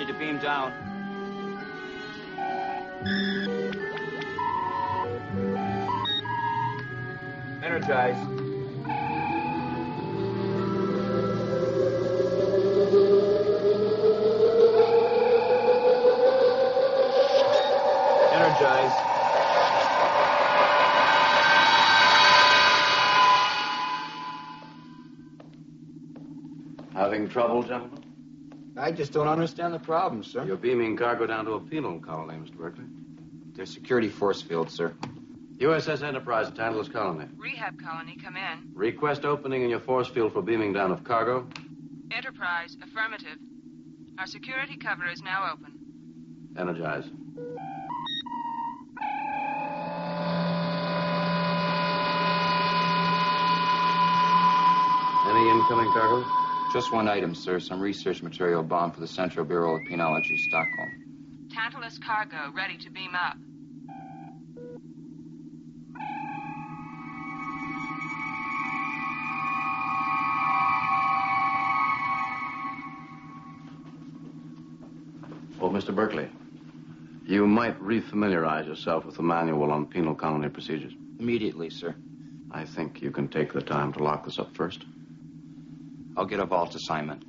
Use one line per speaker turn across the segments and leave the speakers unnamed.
Ready to beam down. Energize. Energize.
Having trouble, gentlemen?
I just don't understand the problem, sir.
You're beaming cargo down to a penal colony, Mr. Berkeley.
There's security force field, sir.
USS Enterprise at Tantalus Colony.
Rehab colony, come in.
Request opening in your force field for beaming down of cargo.
Enterprise, affirmative. Our security cover is now open.
Energize. Any incoming cargo?
Just one item, sir. Some research material bound for the Central Bureau of Penology, Stockholm.
Tantalus cargo, ready to beam up.
Oh, Mr. Berkeley, you might refamiliarize yourself with the manual on penal colony procedures.
Immediately, sir.
I think you can take the time to lock this up first.
I'll get a vault assignment.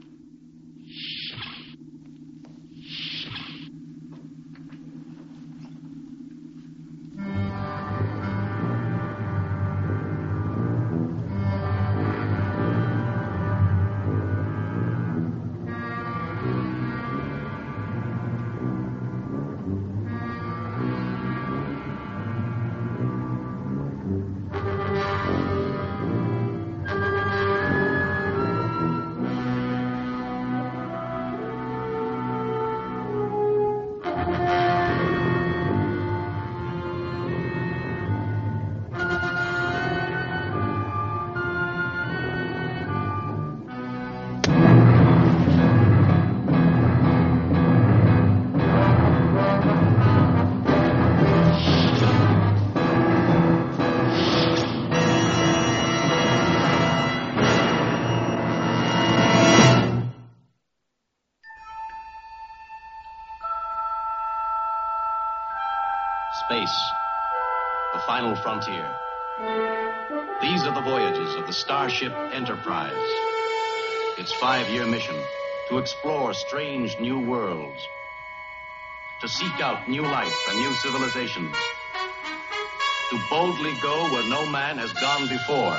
Space, the final frontier. These are the voyages of the Starship Enterprise. Its 5-year mission, to explore strange new worlds, to seek out new life and new civilizations, to boldly go where no man has gone before.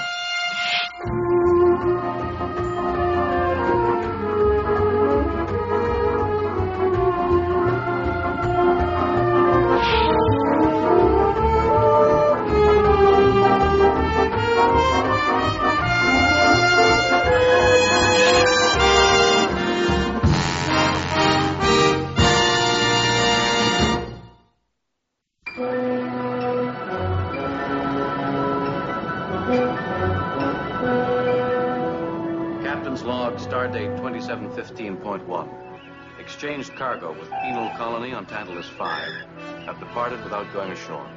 Captain's log, stardate 2715.1. Exchanged cargo with penal colony on Tantalus 5. Have departed without going ashore.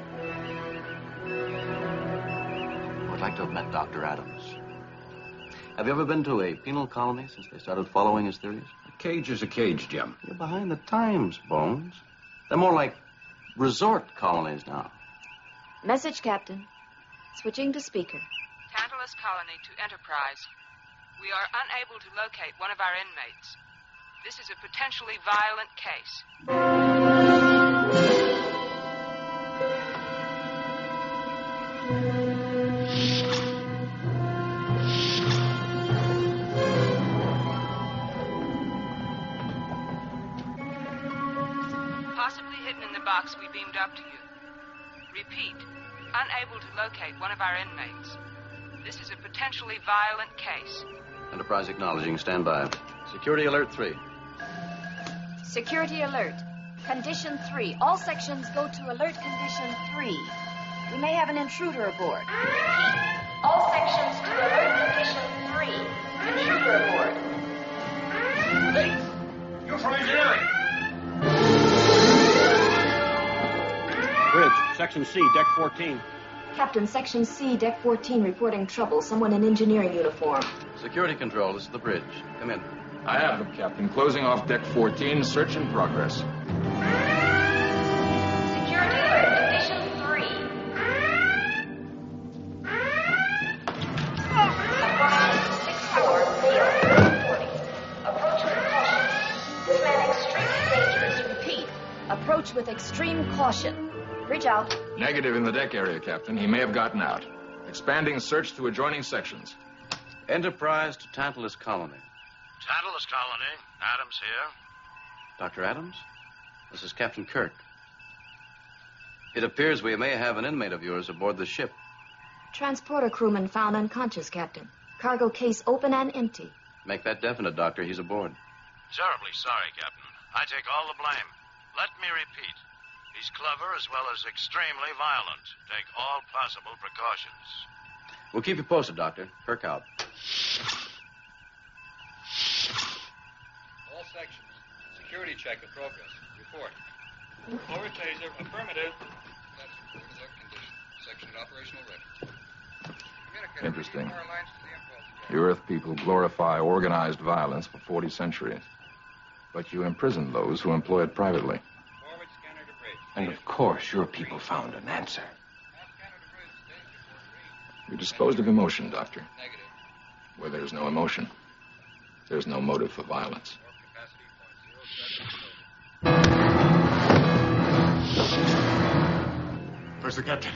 I'd like to have met Dr. Adams. Have you ever been to a penal colony since they started following his theories?
A cage is a cage, Jim.
You're behind the times, Bones. They're more like resort colonies now.
Message, Captain. Switching to speaker.
Tantalus colony to Enterprise. We are unable to locate one of our inmates. This is a potentially violent case. Possibly hidden in the box we beamed up to you. Repeat, unable to locate one of our inmates. This is a potentially violent case.
Enterprise acknowledging. Stand by. Security alert 3.
Security alert. Condition 3. All sections go to alert condition 3. We may have an intruder aboard. All sections to alert condition 3. Intruder aboard.
Hey, you're from engineering.
Bridge, Section C, Deck 14.
Captain, Section C, Deck 14, reporting trouble. Someone in engineering uniform.
Security control, this is the bridge. Come in.
I have them, Captain. Closing off deck 14. Search in progress.
Security alert, condition 3. Approximately 6-4, male, reporting. Approach with caution. This man extremely dangerous. Repeat. Approach with extreme caution. Bridge out.
Negative in the deck area, Captain. He may have gotten out. Expanding search to adjoining sections.
Enterprise to Tantalus Colony.
Tantalus Colony. Adams here.
Dr. Adams? This is Captain Kirk. It appears we may have an inmate of yours aboard the ship.
Transporter crewman found unconscious, Captain. Cargo case open and empty.
Make that definite, Doctor. He's aboard.
Terribly sorry, Captain. I take all the blame. Let me repeat. He's clever as well as extremely violent. Take all possible precautions.
We'll keep you posted, Doctor. Kirk out.
All sections. Security check in progress. Report. Forward taser. Affirmative. Section operational ready.
Interesting. The Earth people glorify organized violence for 40 centuries. But you imprison those who employ it privately.
Forward scanner to bridge.
And of course, your people found an answer.
You disposed of emotion, Doctor.
Negative.
Where there's no emotion, there's no motive for violence.
Where's the captain?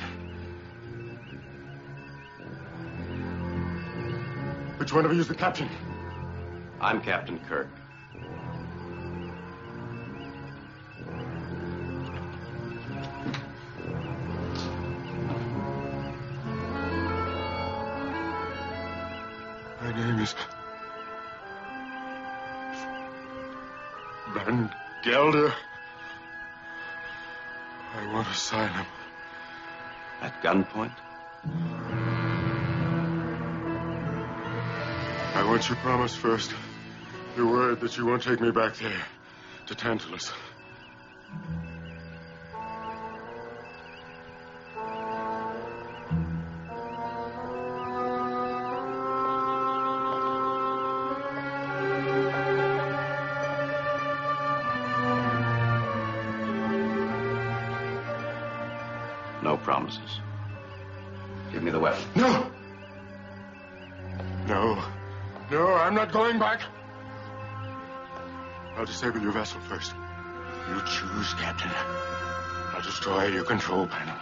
Which one of you is the captain?
I'm Captain Kirk.
My name is Van Gelder. I want asylum.
At gunpoint?
I want your promise first. Your word that you won't take me back there, to Tantalus.
No promises. Give me the weapon.
No! No, I'm not going back. I'll disable your vessel first. You choose, Captain. I'll destroy your control panel.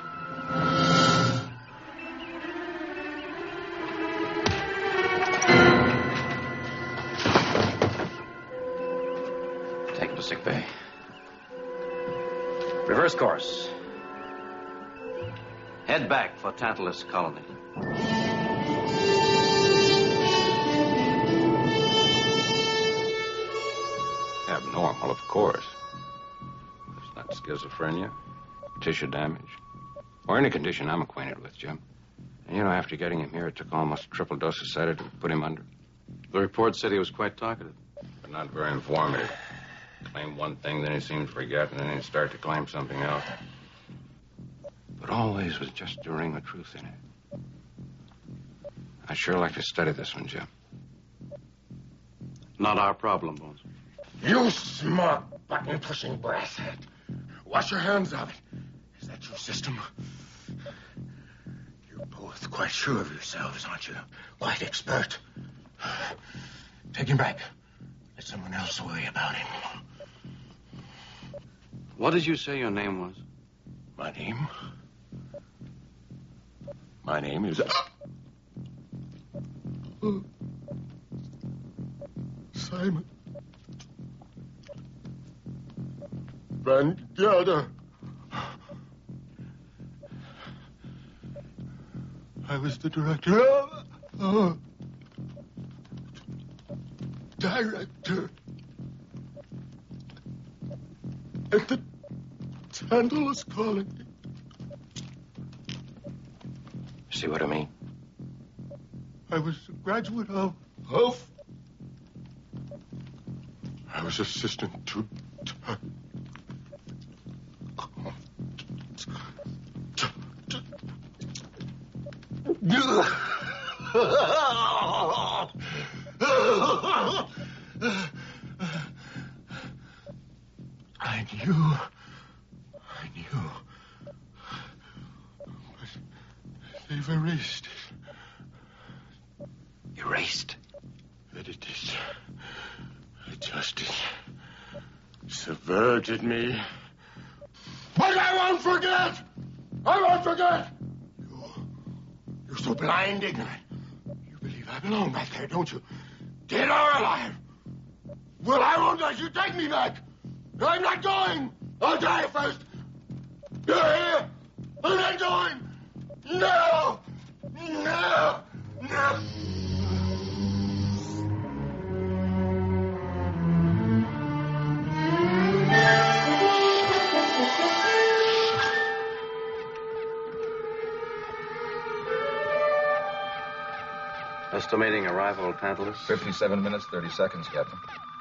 Take him to sick bay. Reverse course. Head back for Tantalus Colony.
Abnormal, of course. It's not schizophrenia, tissue damage, or any condition I'm acquainted with, Jim. And you know, after getting him here, it took almost a triple dose of sedative to put him under.
The report said he was quite talkative.
But not very informative. Claim one thing, then he seemed to forget, and then he'd start to claim something else. But always with just a ring of truth in it. I'd sure like to study this one, Jim.
Not our problem, Bones.
You smart button-pushing brasshead. Wash your hands of it. Is that your system? You're both quite sure of yourselves, aren't you? Quite expert. Take him back. Let someone else worry about him.
What did you say your name was?
My name? My name is... Simon Van Gelder. I was the director. Director at the Tantalus Colony.
See what I mean?
I was a graduate of... I was assistant to... knew. But they've erased it.
Erased?
Edited. Adjusted. Subverted me. But I won't forget! I won't forget! You're so blind ignorant. You believe I belong back there, don't you? Dead or alive? Well, I won't let you take me back. I'm not going. I'll die first. You're here. I'm not going. No. No. No.
Estimating arrival, Tantalus?
57 minutes, 30 seconds, Captain.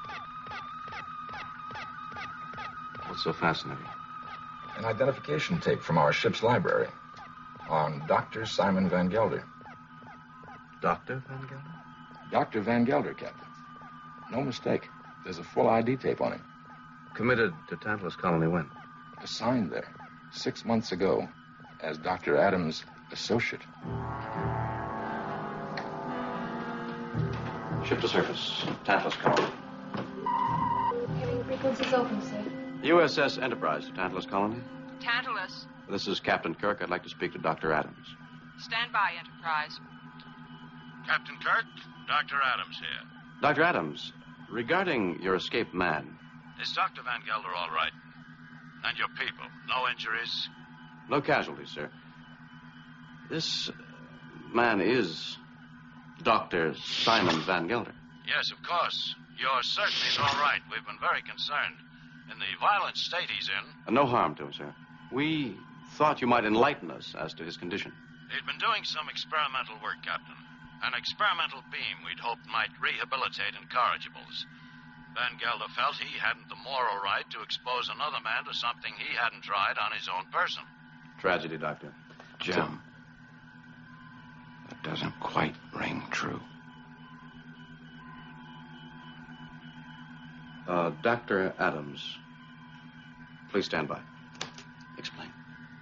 What's so fascinating?
An identification tape from our ship's library on Dr. Simon Van Gelder.
Dr. Van Gelder?
Dr. Van Gelder, Captain. No mistake. There's a full ID tape on him.
Committed to Tantalus Colony when?
Assigned there 6 months ago as Dr. Adams' associate.
Ship to surface. Tantalus Colony.
Hearing frequencies open, sir.
USS Enterprise to Tantalus Colony.
Tantalus.
This is Captain Kirk. I'd like to speak to Dr. Adams.
Stand by, Enterprise.
Captain Kirk, Dr. Adams here.
Dr. Adams, regarding your escaped man.
Is Dr. Van Gelder all right? And your people? No injuries?
No casualties, sir. This man is Dr. Simon Van Gelder.
Yes, of course. You're certain he's all right. We've been very concerned. In the violent state he's in...
No harm to him, sir. We thought you might enlighten us as to his condition.
He'd been doing some experimental work, Captain. An experimental beam we'd hoped might rehabilitate incorrigibles. Van Gelder felt he hadn't the moral right to expose another man to something he hadn't tried on his own person.
Tragedy, Doctor.
Jim, that doesn't quite ring true.
Dr. Adams, please stand by. Explain.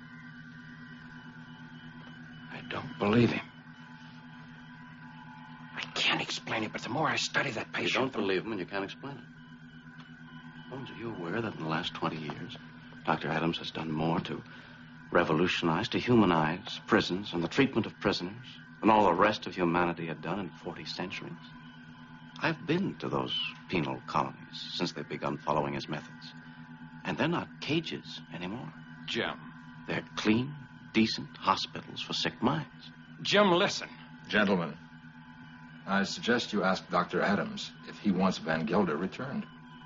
I don't believe him. I can't explain it, but the more I study that patient...
You don't believe him and you can't explain it. Holmes, are you aware that in the last 20 years, Dr. Adams has done more to revolutionize, to humanize prisons and the treatment of prisoners than all the rest of humanity had done in 40 centuries? I've been to those penal colonies since they've begun following his methods. And they're not cages anymore.
Jim.
They're clean, decent hospitals for sick minds.
Jim, listen.
Gentlemen, I suggest you ask Dr. Adams if he wants Van Gelder returned.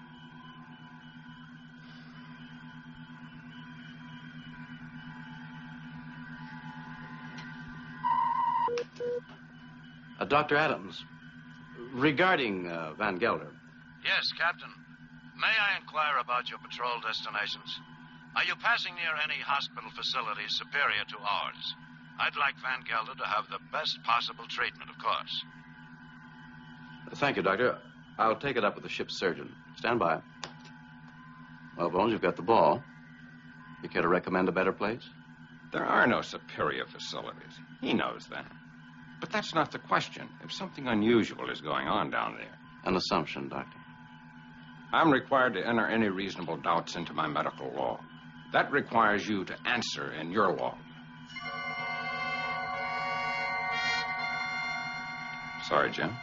Dr. Adams, regarding Van Gelder.
Yes, Captain. May I inquire about your patrol destinations? Are you passing near any hospital facilities superior to ours? I'd like Van Gelder to have the best possible treatment, of course.
Thank you, Doctor. I'll take it up with the ship's surgeon. Stand by. Well, Bones, you've got the ball. You care to recommend a better place?
There are no superior facilities. He knows that. But that's not the question. If something unusual is going on down there.
An assumption, Doctor.
I'm required to enter any reasonable doubts into my medical log. That requires you to answer in your log. Sorry, Jim.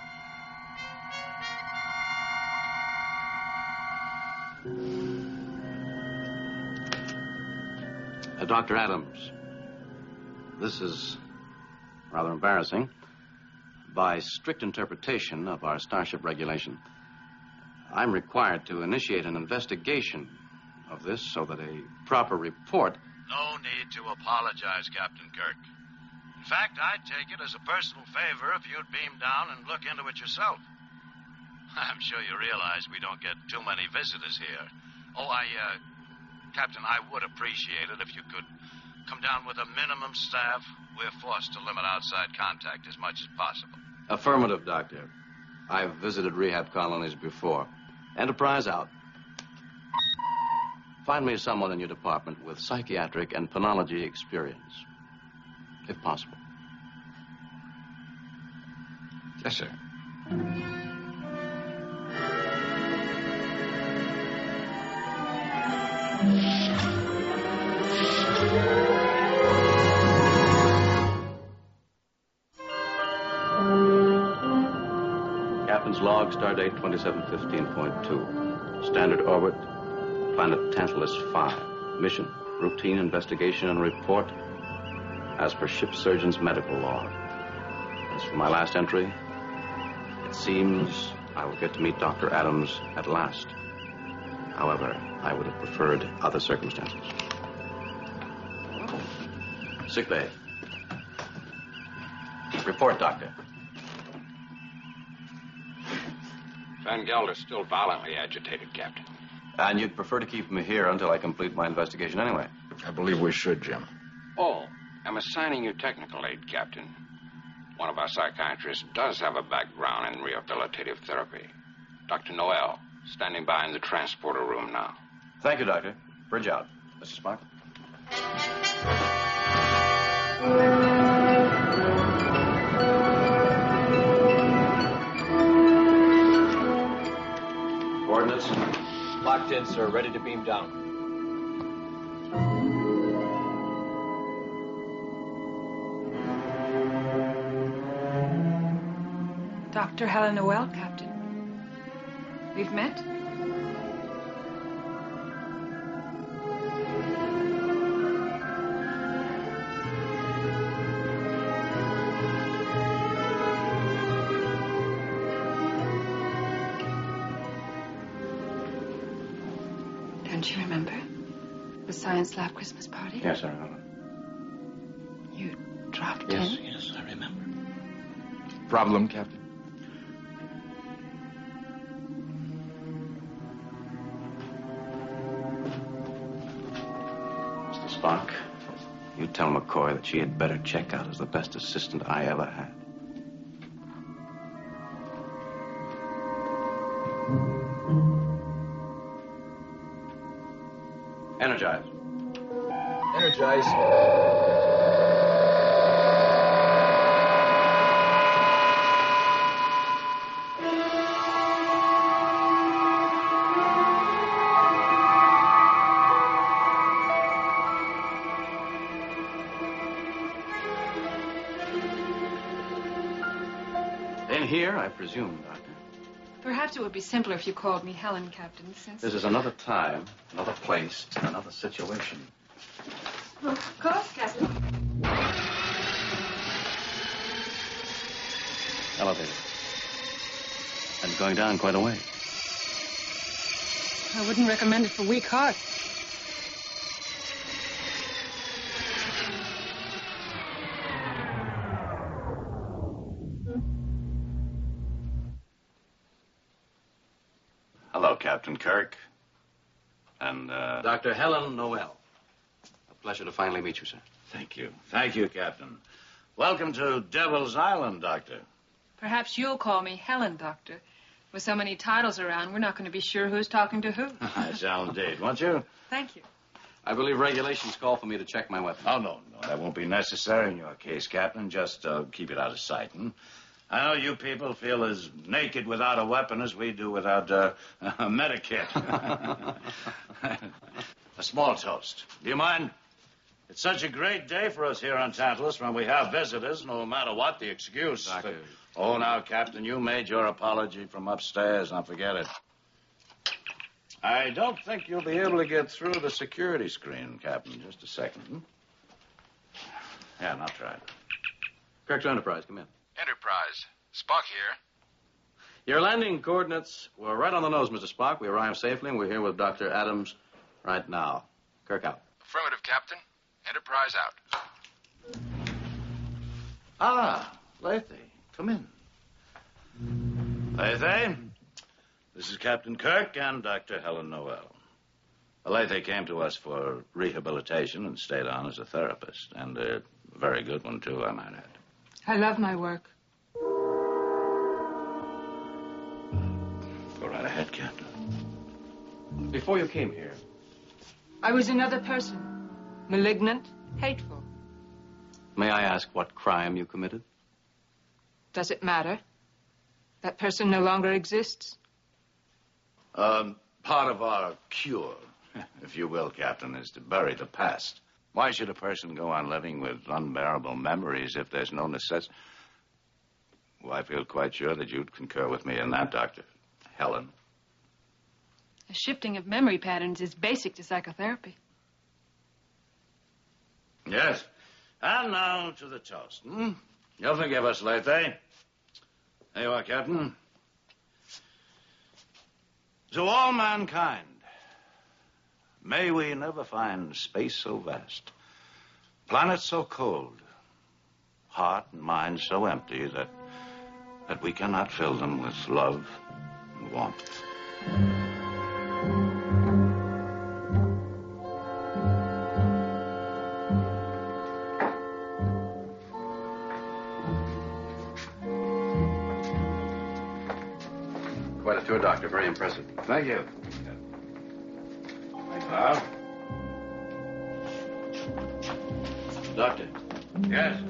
Dr. Adams, this is rather embarrassing. By strict interpretation of our Starship regulation, I'm required to initiate an investigation of this so that a proper report...
No need to apologize, Captain Kirk. In fact, I'd take it as a personal favor if you'd beam down and look into it yourself. I'm sure you realize we don't get too many visitors here. Oh, Captain, I would appreciate it if you could come down with a minimum staff. We're forced to limit outside contact as much as possible.
Affirmative, Doctor. I've visited rehab colonies before. Enterprise out. Find me someone in your department with psychiatric and penology experience, if possible.
Yes, sir.
Captain's log, stardate 2715.2. Standard orbit, planet Tantalus 5. Mission, routine investigation and report as per ship surgeon's medical log. As for my last entry, it seems I will get to meet Dr. Adams at last. However, I would have preferred other circumstances. Sick bay. Report, Doctor.
Van Gelder's still violently agitated, Captain.
And you'd prefer to keep him here until I complete my investigation anyway?
I believe we should, Jim.
Oh, I'm assigning you technical aid, Captain. One of our psychiatrists does have a background in rehabilitative therapy. Dr. Noel, standing by in the transporter room now.
Thank you, Doctor. Bridge out. Mr. Spock. Coordinates?
Locked in, sir. Ready to beam down.
Dr. Helen Noel, Captain. We've met? Don't you remember? The science lab Christmas party?
Yes, I remember.
You dropped
Yes,
in?
yes, I remember.
Problem, Captain?
Mr. Spock, you tell McCoy that she had better check out as the best assistant I ever had. Energize.
Energize.
In here, I presume, Doctor.
Perhaps it would be simpler if you called me Helen, Captain, since...
This is another time, another place, another situation.
Oh, of course, Captain.
Elevator. And going down quite a way.
I wouldn't recommend it for weak hearts.
Hello, Captain Kirk. And, Dr. Helen Noel. A pleasure to finally meet you, sir.
Thank you. Thank you, Captain. Welcome to Devil's Island, Doctor.
Perhaps you'll call me Helen, Doctor. With so many titles around, we're not going to be sure who's talking to who.
I shall indeed, won't you?
Thank you.
I believe regulations call for me to check my weapon.
Oh, no, that won't be necessary in your case, Captain. Just keep it out of sight. I know you people feel as naked without a weapon as we do without a medikit. A small toast. Do you mind? It's such a great day for us here on Tantalus when we have visitors, no matter what the excuse.
Doctor.
Oh, now, Captain, you made your apology from upstairs. Now, forget it. I don't think you'll be able to get through the security screen, Captain. Just a second. Yeah, now try it.
Kirk to Enterprise, come in.
Enterprise. Spock here.
Your landing coordinates were right on the nose, Mr. Spock. We arrived safely, and we're here with Dr. Adams right now. Kirk out.
Affirmative, Captain. Enterprise out.
Ah, Lethe. Come in. Lethe, this is Captain Kirk and Dr. Helen Noel. Lethe came to us for rehabilitation and stayed on as a therapist. And a very good one, too, I might add.
I love my work.
Go right ahead, Captain.
Before you came here,
I was another person. Malignant, hateful.
May I ask what crime you committed?
Does it matter? That person no longer exists?
Part of our cure, if you will, Captain, is to bury the past. Why should a person go on living with unbearable memories if there's no necessity? Well, I feel quite sure that you'd concur with me in that, Dr. Helen.
A shifting of memory patterns is basic to psychotherapy.
Yes. And now to the toast. You'll forgive us, Lethe. There you are, Captain. To all mankind, may we never find space so vast, planets so cold, heart and mind so empty that we cannot fill them with love and warmth.
Quite a tour, Doctor. Very impressive.
Thank you. Well, Doctor. Yes.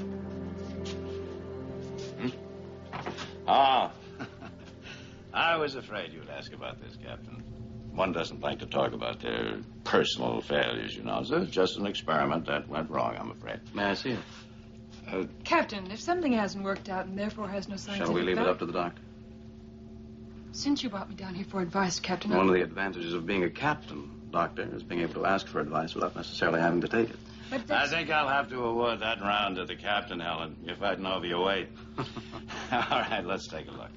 I was afraid you'd ask about this, Captain. One doesn't like to talk about their personal failures, you know. It's just an experiment that went wrong, I'm afraid.
May I see it?
Captain, if something hasn't worked out and therefore has no scientific
Shall we leave it
value-
up to the doctor?
Since you brought me down here for advice, Captain,
One of the advantages of being a captain, Doctor, is being able to ask for advice without necessarily having to take it.
I think I'll have to award that round to the captain, Helen. You're fighting over your weight. All right, let's take a look.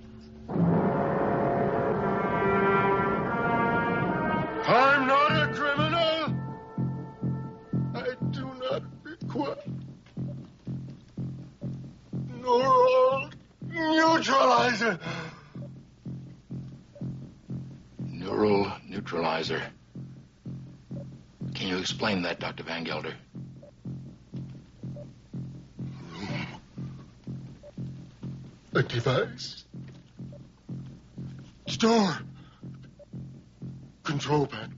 I'm not a criminal. I do not require neural neutralizer.
Neural neutralizer. Can you explain that, Dr. Van Gelder?
A device. Store. Control panel.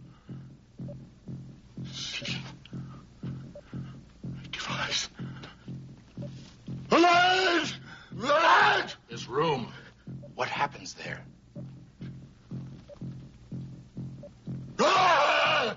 Seating. A device. A light! Light!
This room. What happens there?
Ah!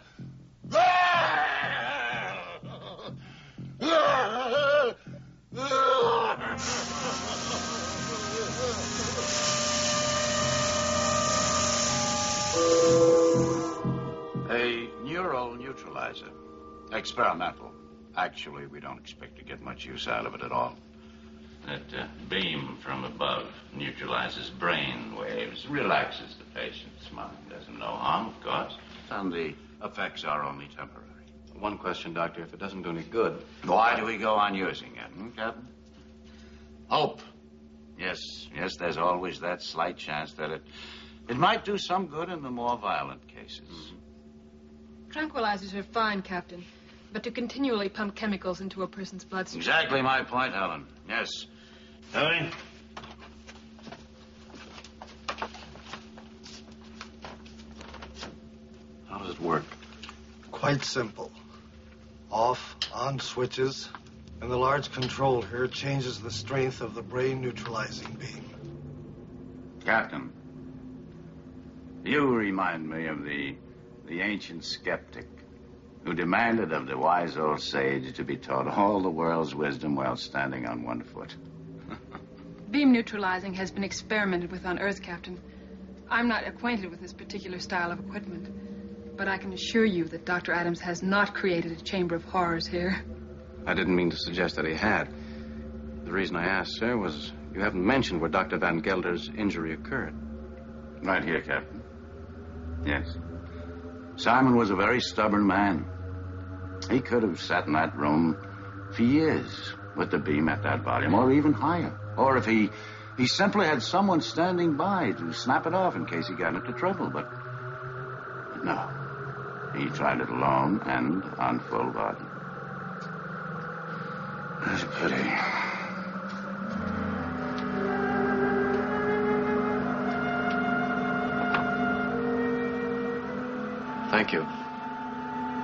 A neural neutralizer. Experimental. Actually, we don't expect to get much use out of it at all.
That beam from above neutralizes brain waves, relaxes the patient's mind. Does him no harm, of course.
And the effects are only temporary.
One question, Doctor. If it doesn't do any good...
Why do we go on using it, Captain? Hope. Yes, there's always that slight chance that it might do some good in the more violent cases.
Tranquilizers are fine, Captain. But to continually pump chemicals into a person's bloodstream...
Exactly my point, Helen. Yes. Hurry.
How does it work?
Quite simple. Off, on switches, and the large control here changes the strength of the brain neutralizing beam.
Captain, you remind me of the ancient skeptic who demanded of the wise old sage to be taught all the world's wisdom while standing on one foot.
Beam neutralizing has been experimented with on Earth, Captain. I'm not acquainted with this particular style of equipment, but I can assure you that Dr. Adams has not created a chamber of horrors here.
I didn't mean to suggest that he had. The reason I asked, sir, was you haven't mentioned where Dr. Van Gelder's injury occurred.
Right here, Captain. Yes. Simon was a very stubborn man. He could have sat in that room for years with the beam at that volume, or even higher. Or if he simply had someone standing by to snap it off in case he got into trouble. But no. He tried it alone and on full body. That's a pity.
Thank you.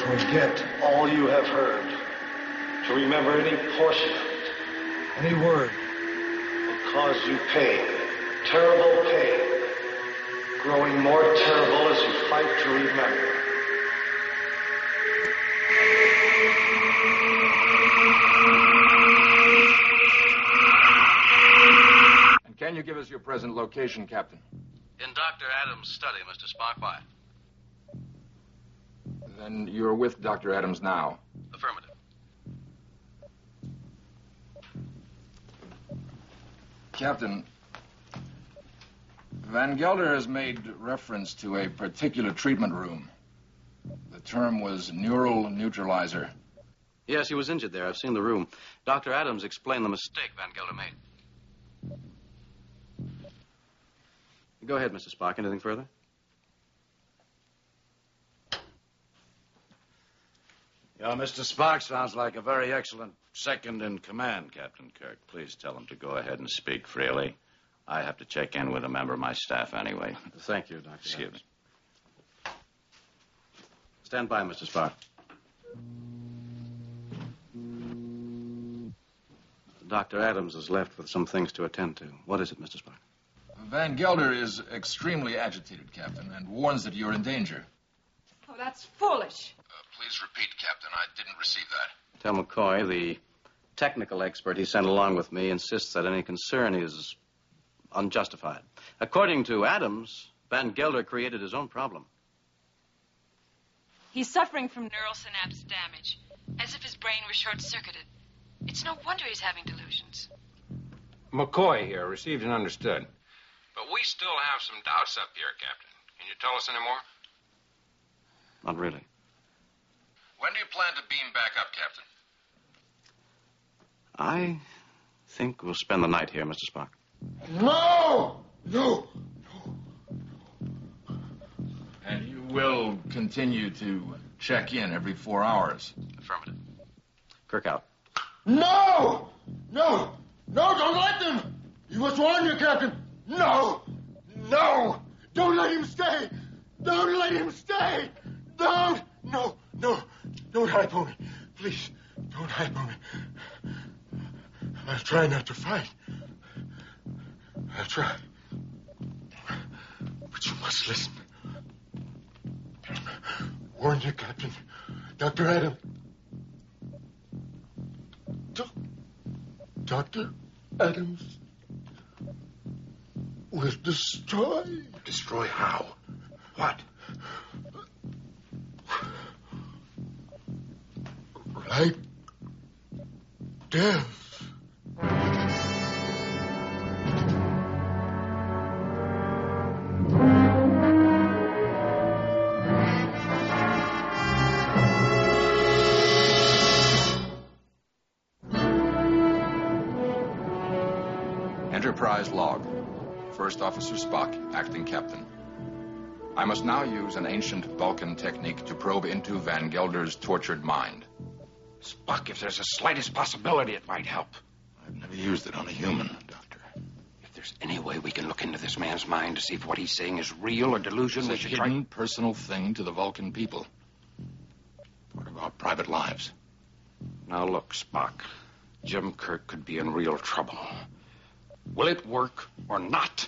forget all you have heard, to remember any portion of it, any word will cause you pain, terrible pain, growing more terrible as you fight to remember.
And can you give us your present location, Captain?
In Dr. Adams' study, Mr. Spock. Why?
Then you're with Dr. Adams now.
Affirmative.
Captain, Van Gelder has made reference to a particular treatment room. The term was neural neutralizer.
Yes, he was injured there. I've seen the room. Dr. Adams explained the mistake Van Gelder made. Go ahead, Mr. Spock. Anything further?
Mr. Spock sounds like a very excellent second in command, Captain Kirk. Please tell him to go ahead and speak freely. I have to check in with a member of my staff anyway.
Thank you, Dr.
Excuse me.
Stand by, Mr. Spock. Dr. Adams is left with some things to attend to. What is it, Mr. Spock?
Van Gelder is extremely agitated, Captain, and warns that you're in danger.
Oh, that's foolish.
Please repeat, Captain. I didn't receive that.
Tell McCoy, the technical expert he sent along with me, insists that any concern is unjustified. According to Adams, Van Gelder created his own problem.
He's suffering from neural synapse damage, as if his brain were short-circuited. It's no wonder he's having delusions.
McCoy here, received and understood.
But we still have some doubts up here, Captain. Can you tell us any more?
Not really.
When do you plan to beam back up, Captain?
I think we'll spend the night here, Mr. Spock.
No! No!
And you will continue to check in every 4 hours?
Affirmative. Kirk out.
No! No! No, don't let them! He must warn you, Captain. No! No! Don't let him stay! Don't let him stay! Don't! No! No! Don't hypo me. Please, don't hypo me. I'll try not to fight. I'll try. But you must listen. Warn you, Captain. Dr. Adams. Dr. Adams will destroy. Destroy how? What? Like death.
Enterprise log. First Officer Spock, acting captain. I must now use an ancient Vulcan technique to probe into Van Gelder's tortured mind.
Spock, if there's the slightest possibility, it might help.
I've never used it on a human, Doctor.
If there's any way we can look into this man's mind to see if what he's saying is real or delusion, we
It's a
should
hidden, personal thing to the Vulcan people. Part of our private lives.
Now look, Spock. Jim Kirk could be in real trouble. Will it work or not?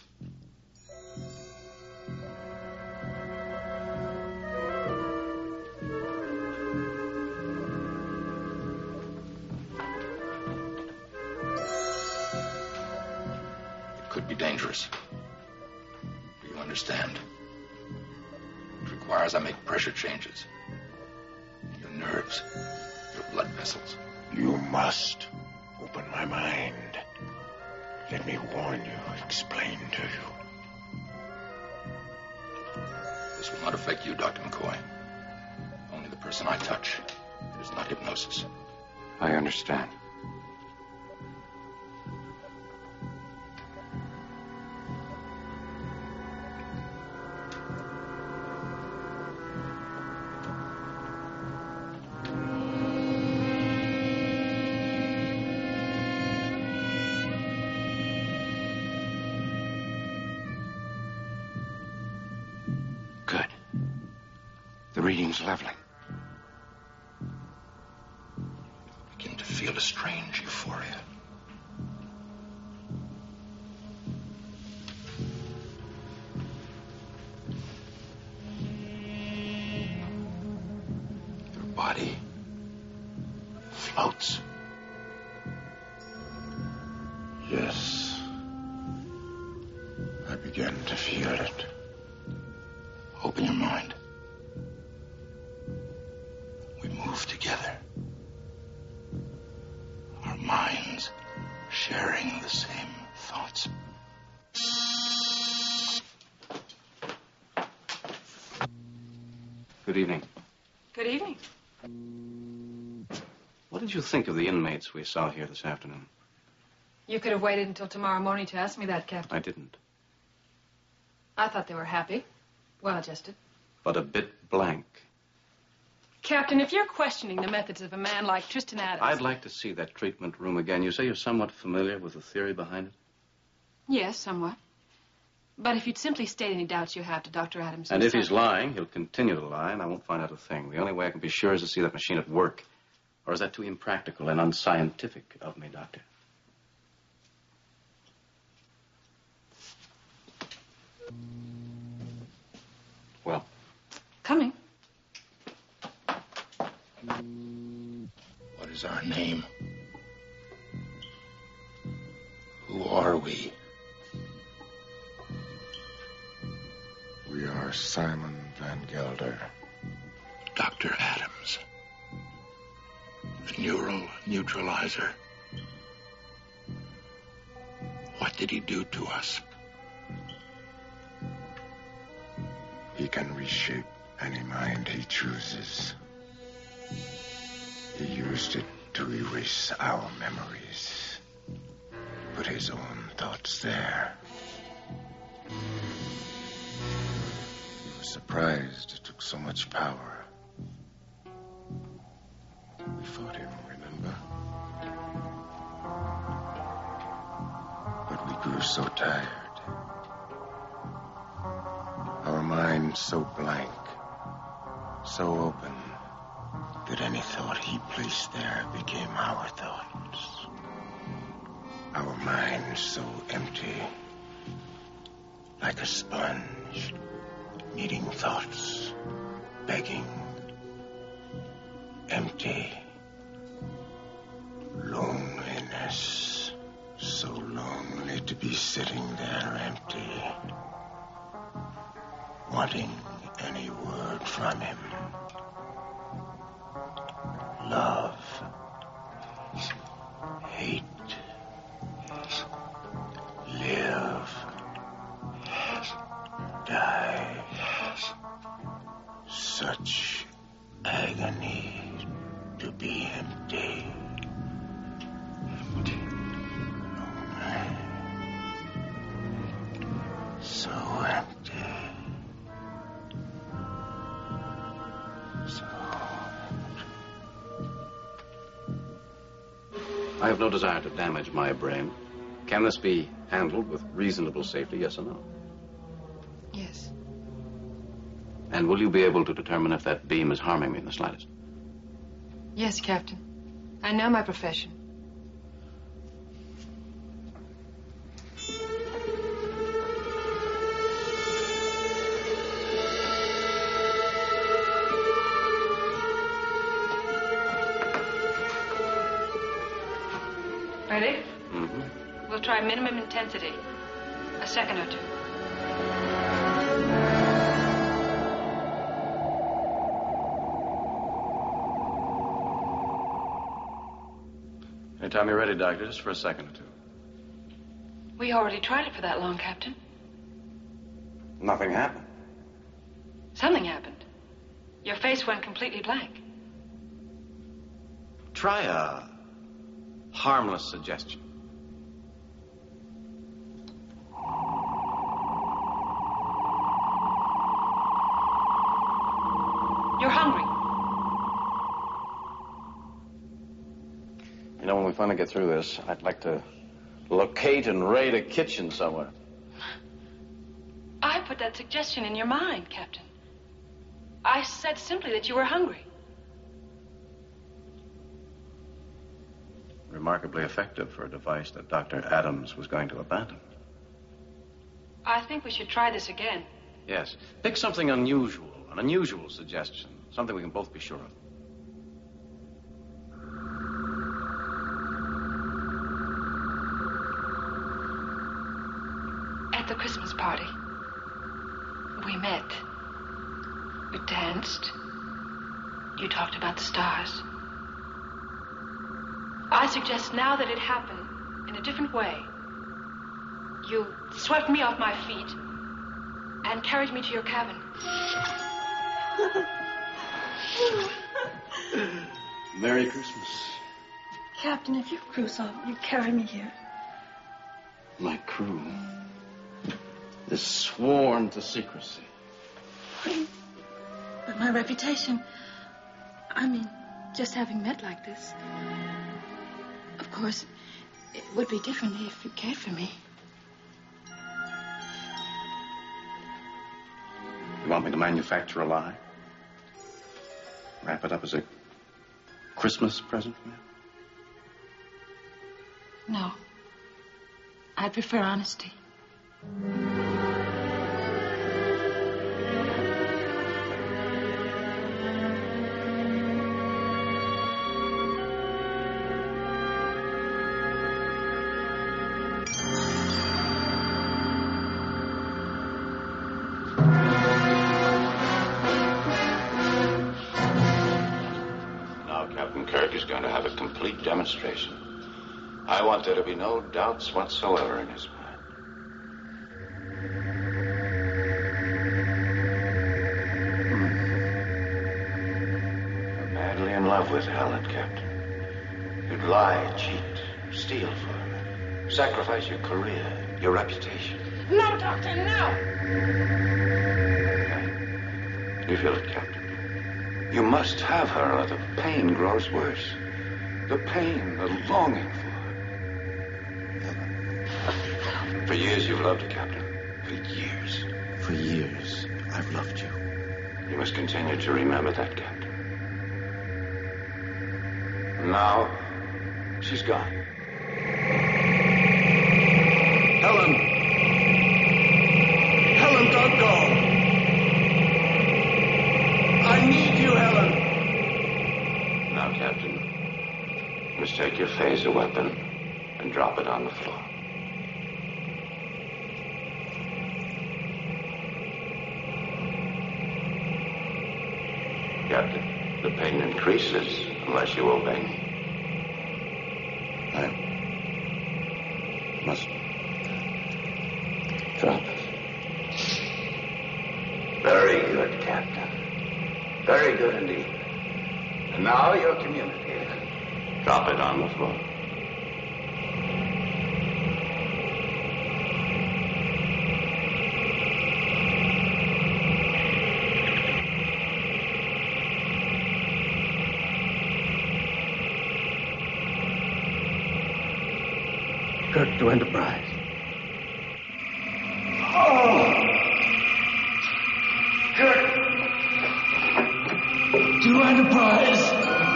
It could be dangerous. Do you understand? It requires I make pressure changes. In your nerves, your blood vessels.
You must open my mind. Let me warn you, explain to you.
This will not affect you, Dr. McCoy. Only the person I touch. It is not hypnosis.
I understand. Good. The reading's leveling.
feel a strange euphoria. Your body floats. Yes. I begin to feel it. Open your mind. We move together. Our minds sharing the same thoughts.
Good evening.
Good evening.
What did you think of the inmates we saw here this afternoon?
You could have waited until tomorrow morning to ask me that, Captain.
I didn't.
I thought they were happy, well-adjusted.
But a bit blank.
Captain, if you're questioning the methods of a man like Tristan Adams...
I'd like to see that treatment room again. You say you're somewhat familiar with the theory behind it?
Yes, somewhat. But if you'd simply state any doubts you have to Dr. Adams...
And if he's lying, he'll continue to lie, and I won't find out a thing. The only way I can be sure is to see that machine at work. Or is that too impractical and unscientific of me, Doctor? Well?
Coming.
What is our name? Who are we?
We are Simon Van Gelder.
Dr. Adams. The neural neutralizer. What did he do to us?
He can reshape any mind he chooses. He used it to erase our memories, put his own thoughts there. He was surprised it took so much power. We fought him, remember? But we grew so tired. Our minds so blank, so open, that any thought he placed there became our thoughts. Our minds so empty, like a sponge, needing thoughts, begging, empty. Loneliness, so lonely to be sitting there empty. Wanting any word from him. Love. Hate. Live. Die. Such agony to be empty. Lonely. So empty.
I have no desire to damage my brain. Can this be handled with reasonable safety, yes or no?
Yes.
And will you be able to determine if that beam is harming me in the slightest?
Yes, Captain. I know my profession. Ready?
Mm-hmm.
We'll try minimum intensity. A second or two.
Anytime you're ready, Doctor, just for a second or two.
We already tried it for that long, Captain.
Nothing happened.
Something happened. Your face went completely blank.
Try a harmless suggestion.
You're hungry.
You know, when we finally get through this, I'd like to locate and raid a kitchen somewhere.
I put that suggestion in your mind, Captain. I said simply that you were hungry.
remarkably effective for a device that Dr. Adams was going to abandon.
I think we should try this again.
Yes. Pick something unusual, an unusual suggestion, something we can both be sure of.
At the Christmas party, we met. We danced. You talked about the stars. I suggest now that it happened in a different way. You swept me off my feet and carried me to your cabin.
Merry Christmas.
Captain, if your crew saw you carry me here.
My crew is sworn to secrecy.
But my reputation... I mean, just having met like this... Of course, it would be different if you cared for me.
You want me to manufacture a lie? Wrap it up as a Christmas present for you?
No. I prefer honesty.
Demonstration. I want there to be no doubts whatsoever in his mind. You're madly in love with Helen, Captain. You'd lie, cheat, steal for her, sacrifice your career, your reputation.
No, Doctor, no!
You feel it, Captain. You must have her or the pain grows worse. The pain, the longing for her. For years you've loved her, Captain. For years.
For years, I've loved you.
You must continue to remember that, Captain. Now, she's gone.
Helen! Helen, don't go! I need you, Helen!
Now, Captain, you must take your phaser weapon and drop it on the floor. Captain, the pain increases unless you obey me.
I must drop it.
Very good, Captain. Very good indeed. And now you're communicating. Drop it on the floor.
Kirk to Enterprise.
Oh! Kirk! To Enterprise!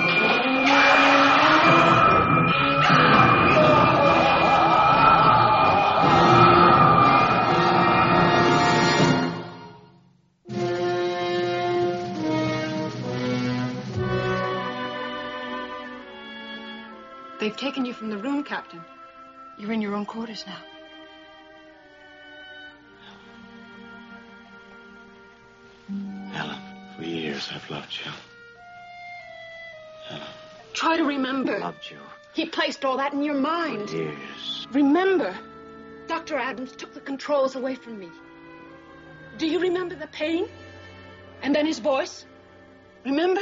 They've taken you from the room, Captain. You're in your own quarters now.
Helen, for years I've loved you. Helen.
Try to remember.
Loved you.
He placed all that in your mind.
For years.
Remember, Dr. Adams took the controls away from me. Do you remember the pain? And then his voice? Remember?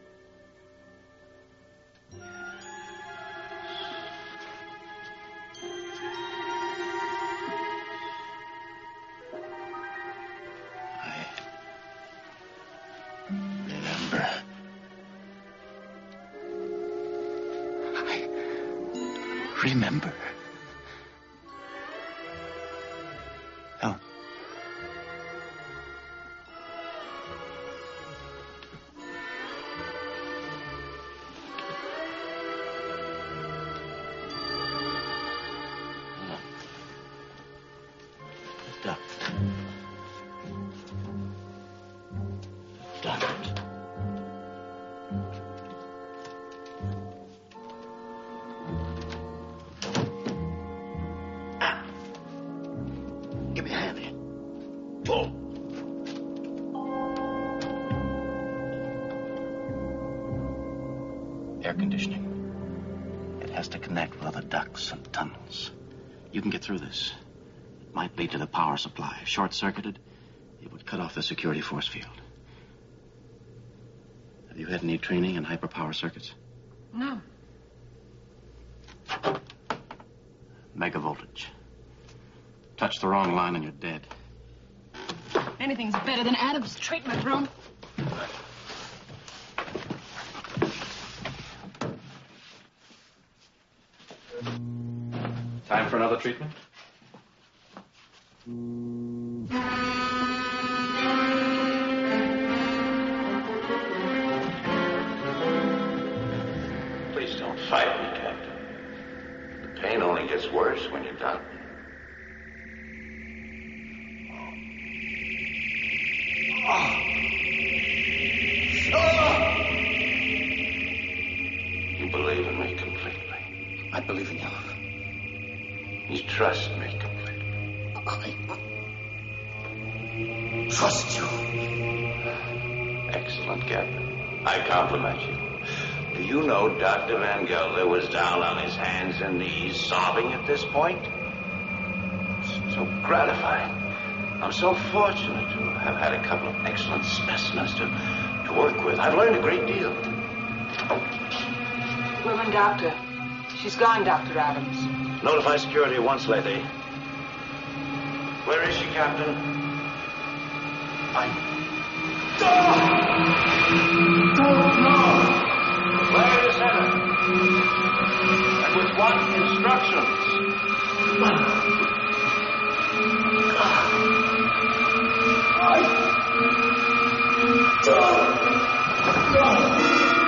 Remember. Helen. conditioning. It has to connect with other ducts and tunnels. You can get through this. It might lead to the power supply. If short-circuited, it would cut off the security force field. Have you had any training in hyperpower circuits?
No.
Megavoltage. Touch the wrong line and you're dead.
Anything's better than Adam's treatment room.
Time for another treatment?
Please don't fight me, Captain. The pain only gets worse when you're done. You believe in me completely.
I believe in you.
You trust me completely.
I trust you.
Excellent, Captain. I compliment you. Do you know Dr. Van Gelder was down on his hands and knees sobbing at this point? It's so gratifying. I'm so fortunate to have had a couple of excellent specimens to work with. I've learned a great deal.
Woman doctor. She's gone, Dr. Adams.
Notify security at once, lady. Where is she, Captain?
Don't know.
Where is Heather? And with what instructions?
I don't know.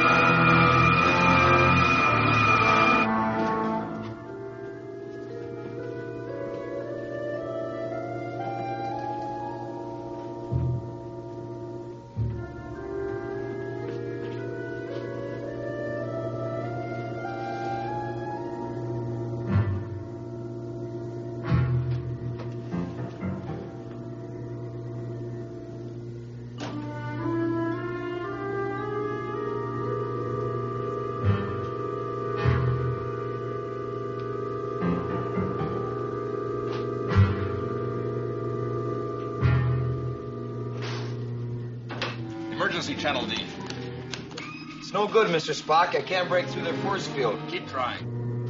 Emergency channel D.
It's no good, Mr. Spock. I can't break through their force field.
Keep trying.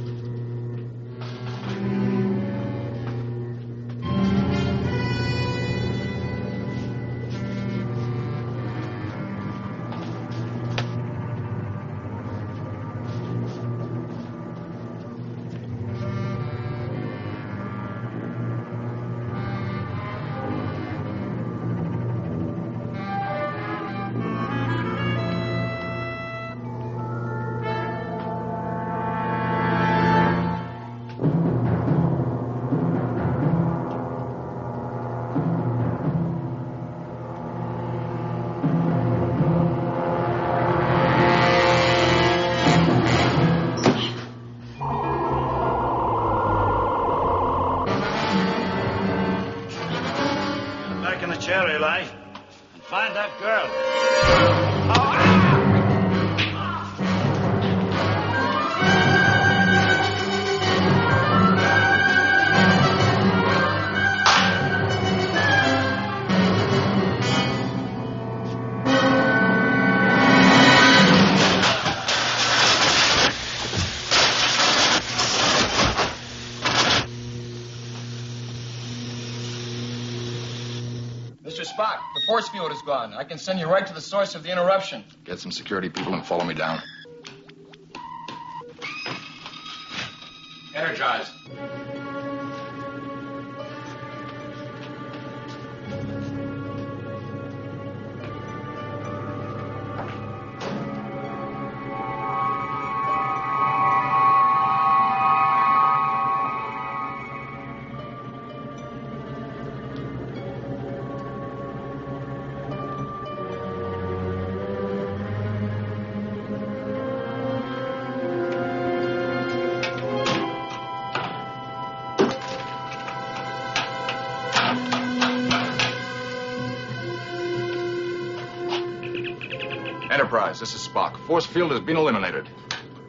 Chair, Eli, and find that girl.
Mr. Spock, the force field is gone. I can send you right to the source of the interruption.
Get some security people and follow me down.
Energized.
Enterprise, this is Spock. Force field has been eliminated.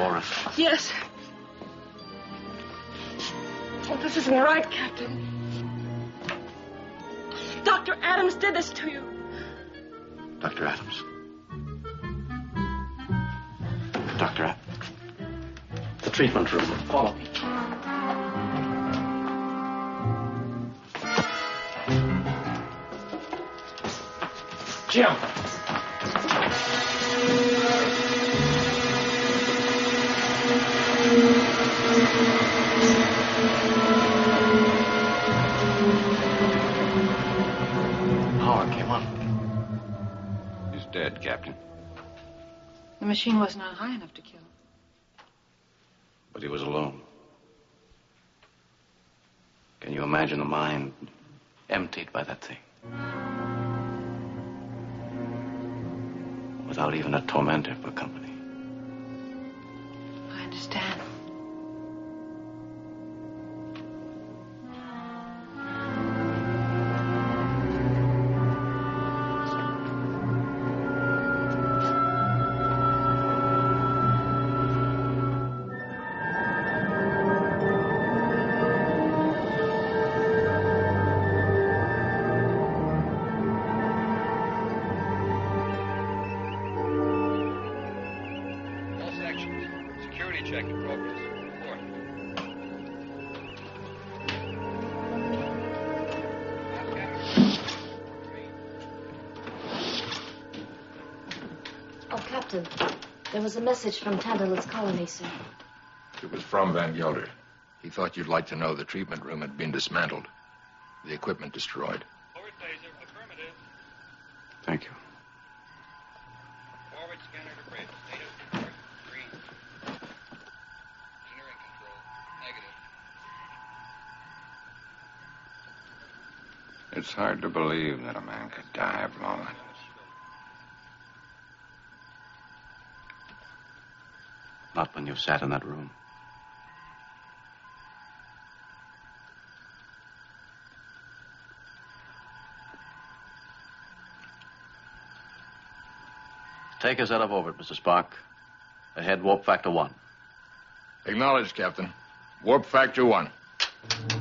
for it.
Yes. Oh, this isn't right, Captain. Dr. Adams did this to you.
Dr. Adams. Dr. Adams. The treatment room. Follow me. Jim! Power came on.
He's dead, Captain.
The machine wasn't on high enough to kill.
But he was alone. Can you imagine the mind emptied by that thing? Without even a tormentor for company.
I understand.
All sections. Security check in progress. Report.
Oh, Captain, there was a message from Tantalus Colony, sir.
It was from Van Gelder. He thought you'd like to know the treatment room had been dismantled. The equipment destroyed.
Forward phaser. Affirmative.
Thank you.
Forward scanner to bridge. Native report. Green. Engineering control. Negative.
It's hard to believe that a man could die of loneliness.
Not when you've sat in that room. Take us out of orbit, Mr. Spock. Ahead, warp factor 1.
Acknowledged, Captain. Warp factor 1.